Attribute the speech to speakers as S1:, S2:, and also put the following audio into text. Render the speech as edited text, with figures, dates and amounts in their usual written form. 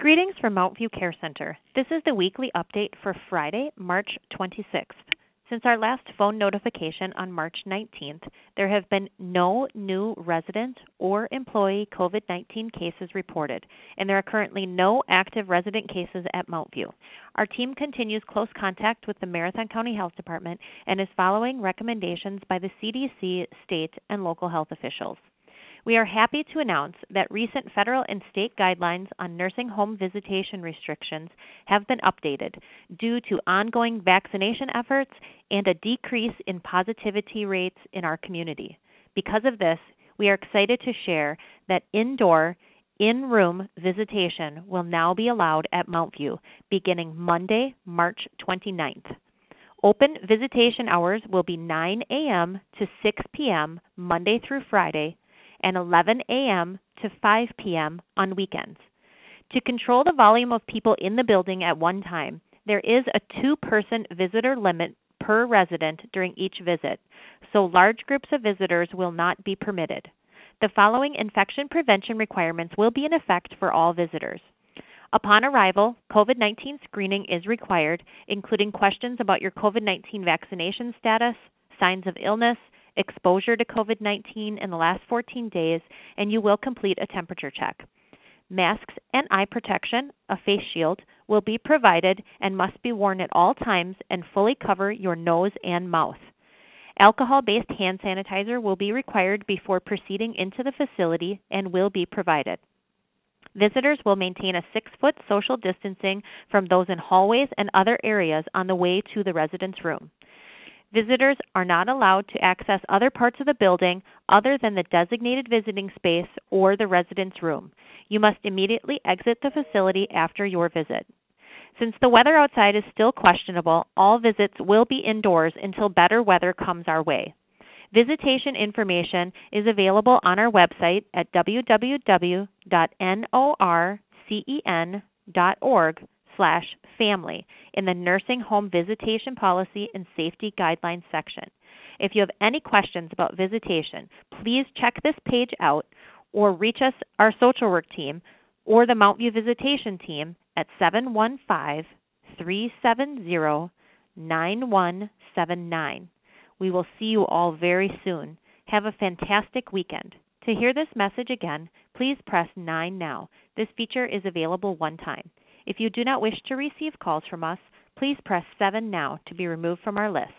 S1: Greetings from Mountview Care Center. This is the weekly update for Friday, March 26th. Since our last phone notification on March 19th, there have been no new resident or employee COVID-19 cases reported, and there are currently no active resident cases at Mountview. Our team continues close contact with the Marathon County Health Department and is following recommendations by the CDC, state, and local health officials. We are happy to announce that recent federal and state guidelines on nursing home visitation restrictions have been updated due to ongoing vaccination efforts and a decrease in positivity rates in our community. Because of this, we are excited to share that indoor, in-room visitation will now be allowed at Mountview beginning Monday, March 29th. Open visitation hours will be 9 a.m. to 6 p.m. Monday through Friday, and 11 a.m. to 5 p.m. on weekends. To control the volume of people in the building at one time, there is a 2-person visitor limit per resident during each visit, so large groups of visitors will not be permitted. The following infection prevention requirements will be in effect for all visitors. Upon arrival, COVID-19 screening is required, including questions about your COVID-19 vaccination status, signs of illness, exposure to COVID-19 in the last 14 days, and you will complete a temperature check. Masks and eye protection, a face shield, will be provided and must be worn at all times and fully cover your nose and mouth. Alcohol-based hand sanitizer will be required before proceeding into the facility and will be provided. Visitors will maintain a 6-foot social distancing from those in hallways and other areas on the way to the resident's room. Visitors are not allowed to access other parts of the building other than the designated visiting space or the resident's room. You must immediately exit the facility after your visit. Since the weather outside is still questionable, all visits will be indoors until better weather comes our way. Visitation information is available on our website at www.norcen.org/family in the Nursing Home Visitation Policy and Safety Guidelines section. If you have any questions about visitation, please check this page out or reach us, our social work team, or the Mountview Visitation Team at 715-370-9179. We will see you all very soon. Have a fantastic weekend. To hear this message again, please press 9 now. This feature is available one time. If you do not wish to receive calls from us, please press 7 now to be removed from our list.